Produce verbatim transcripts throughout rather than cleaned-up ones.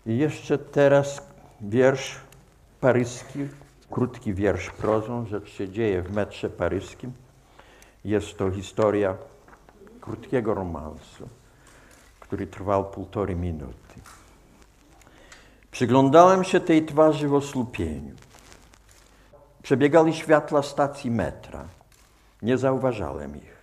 I jeszcze teraz wiersz paryski, krótki wiersz prozą, rzecz się dzieje w metrze paryskim. Jest to historia krótkiego romansu, który trwał półtorej minuty. Przyglądałem się tej twarzy w osłupieniu. Przebiegali światła stacji metra. Nie zauważałem ich.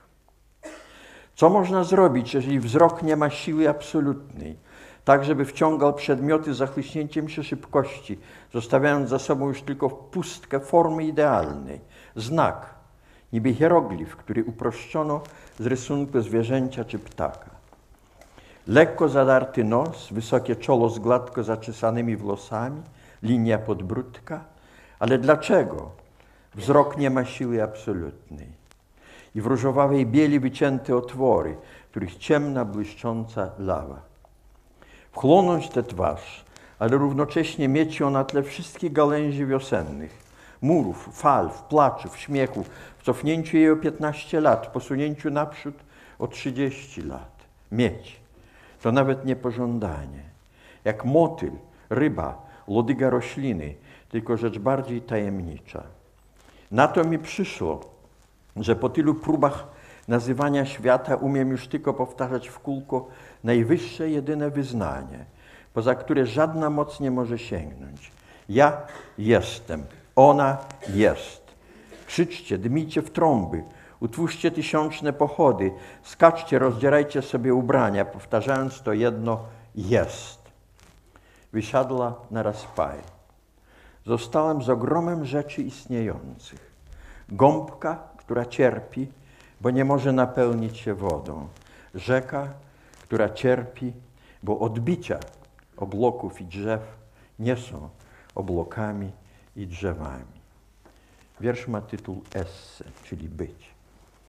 Co można zrobić, jeżeli wzrok nie ma siły absolutnej, tak żeby wciągał przedmioty z zachłyśnięciem się szybkości, zostawiając za sobą już tylko pustkę formy idealnej, znak, niby hieroglif, który uproszczono z rysunku zwierzęcia czy ptaka. Lekko zadarty nos, wysokie czoło z gładko zaczesanymi włosami, linia podbródka. Ale dlaczego wzrok nie ma siły absolutnej? I w różowawej bieli wycięte otwory, w których ciemna, błyszcząca lawa. Wchłonąć tę twarz, ale równocześnie mieć ją na tle wszystkich gałęzi wiosennych, murów, fal, płaczów, śmiechu, w cofnięciu jej o piętnaście lat, w posunięciu naprzód o trzydzieści lat. Mieć. To nawet nie pożądanie. Jak motyl, ryba, lodyga rośliny, tylko rzecz bardziej tajemnicza. Na to mi przyszło, że po tylu próbach nazywania świata umiem już tylko powtarzać w kółko najwyższe, jedyne wyznanie, poza które żadna moc nie może sięgnąć. Ja jestem, ona jest. Krzyczcie, dmijcie w trąby, utwórzcie tysiączne pochody, skaczcie, rozdzierajcie sobie ubrania, powtarzając to jedno jest. Wysiadła na rozpaj. Zostałem z ogromem rzeczy istniejących. Gąbka, która cierpi, bo nie może napełnić się wodą. Rzeka, która cierpi, bo odbicia obłoków i drzew nie są oblokami i drzewami. Wiersz ma tytuł Esse, czyli być.